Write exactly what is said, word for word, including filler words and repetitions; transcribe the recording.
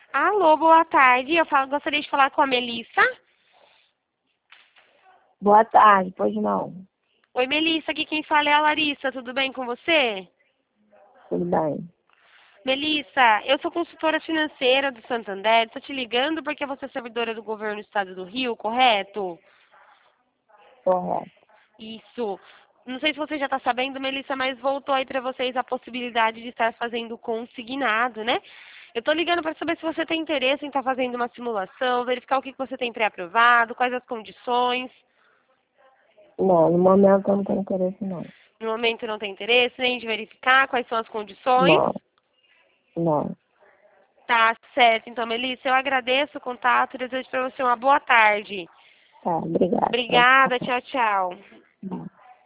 Alô, boa tarde. Eu falo, gostaria de falar com a Melissa. Boa tarde, pois não. Oi, Melissa, aqui quem fala é a Larissa. Tudo bem com você? Tudo bem. Melissa, eu sou consultora financeira do Santander. Estou te ligando porque você é servidora do governo do estado do Rio, correto? Correto. Isso. Não sei se você já está sabendo, Melissa, mas voltou aí para vocês a possibilidade de estar fazendo consignado, né? Eu estou ligando para saber se você tem interesse em estar fazendo uma simulação, verificar o que que você tem pré-aprovado, quais as condições. Não, no momento eu não tenho interesse não. No momento não tem interesse nem de verificar quais são as condições. Não, não. Tá certo. Então, Melissa, eu agradeço o contato e desejo para você uma boa tarde. Tá, obrigada. Obrigada. Tchau, tchau.